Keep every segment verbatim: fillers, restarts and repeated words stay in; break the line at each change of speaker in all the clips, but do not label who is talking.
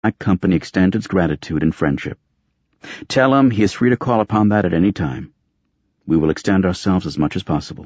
My company extends its gratitude and friendship. Tell him he is free to call upon that at any time. We will extend ourselves as much as possible."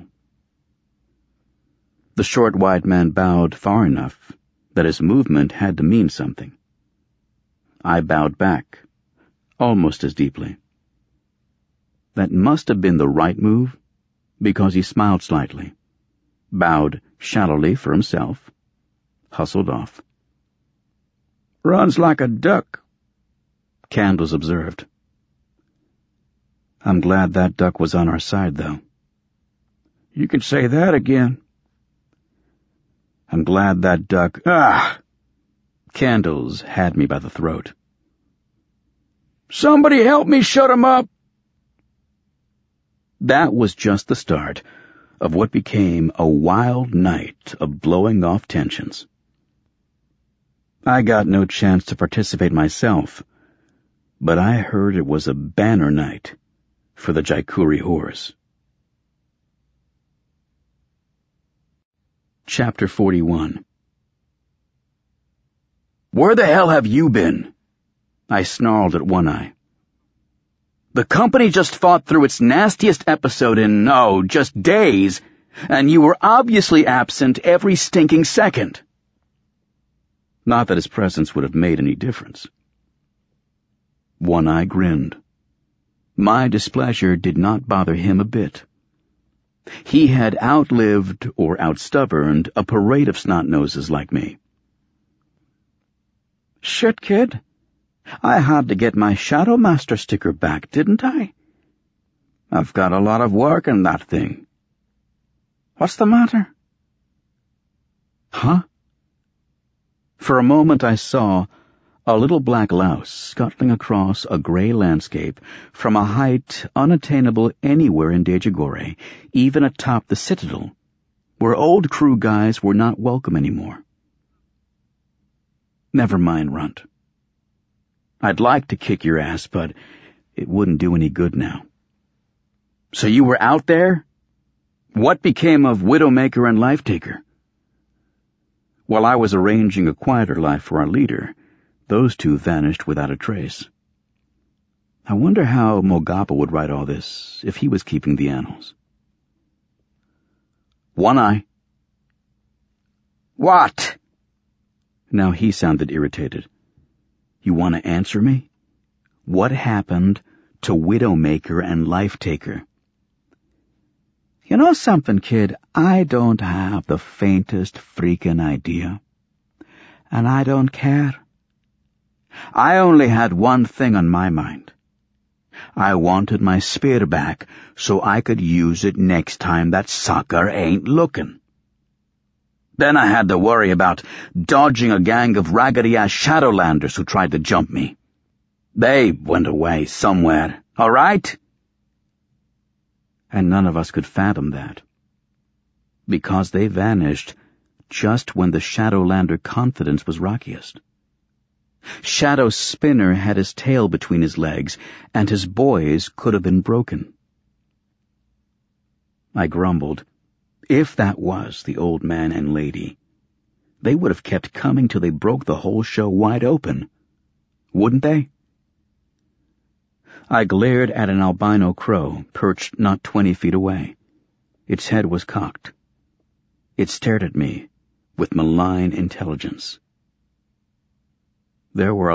The short, white man bowed far enough that his movement had to mean something. I bowed back, almost as deeply. That must have been the right move, because he smiled slightly, bowed shallowly for himself, hustled off. "Runs like a duck," Candles observed. "I'm glad that duck was on our side, though." "You can say that again." "I'm glad that duck—" Ah! Candles had me by the throat. "Somebody help me shut him up!" That was just the start of what became a wild night of blowing off tensions. I got no chance to participate myself, but I heard it was a banner night for the Jaikuri whores. Chapter forty-one. "Where the hell have you been?" I snarled at One Eye. "The company just fought through its nastiest episode in, oh, just days, and you were obviously absent every stinking second." Not that his presence would have made any difference. One Eye grinned. My displeasure did not bother him a bit. He had outlived or outstubborned a parade of snot-noses like me. "Shit, kid. I had to get my Shadow Master sticker back, didn't I? I've got a lot of work in that thing. What's the matter?" "Huh?" For a moment I saw a little black louse scuttling across a gray landscape from a height unattainable anywhere in Dejagore, even atop the Citadel, where old crew guys were not welcome anymore. "Never mind, Runt. I'd like to kick your ass, but it wouldn't do any good now." "So you were out there? What became of Widowmaker and Lifetaker?" While I was arranging a quieter life for our leader, those two vanished without a trace. I wonder how Mogapa would write all this if he was keeping the annals. "One Eye." "What?" Now he sounded irritated. "You want to answer me? What happened to Widowmaker and Lifetaker?" "You know something, kid? I don't have the faintest freaking idea. And I don't care. I only had one thing on my mind. I wanted my spear back so I could use it next time that sucker ain't looking. Then I had to worry about dodging a gang of raggedy-ass Shadowlanders who tried to jump me. They went away somewhere, all right?" And none of us could fathom that, because they vanished just when the Shadowlander confidence was rockiest. Shadow Spinner had his tail between his legs, and his boys could have been broken. I grumbled. If that was the old man and lady, they would have kept coming till they broke the whole show wide open, wouldn't they? I glared at an albino crow perched not twenty feet away. Its head was cocked. It stared at me with malign intelligence. There were